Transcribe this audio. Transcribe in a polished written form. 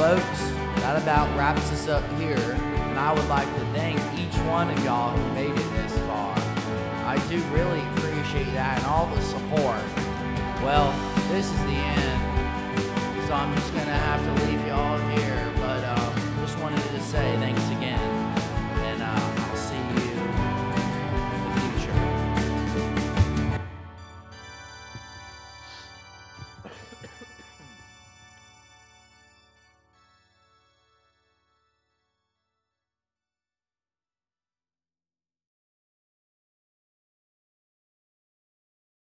folks, that about wraps us up here, and I would like to thank each one of y'all who made it this far. I do really appreciate that and all the support. Well, this is the end, so I'm just gonna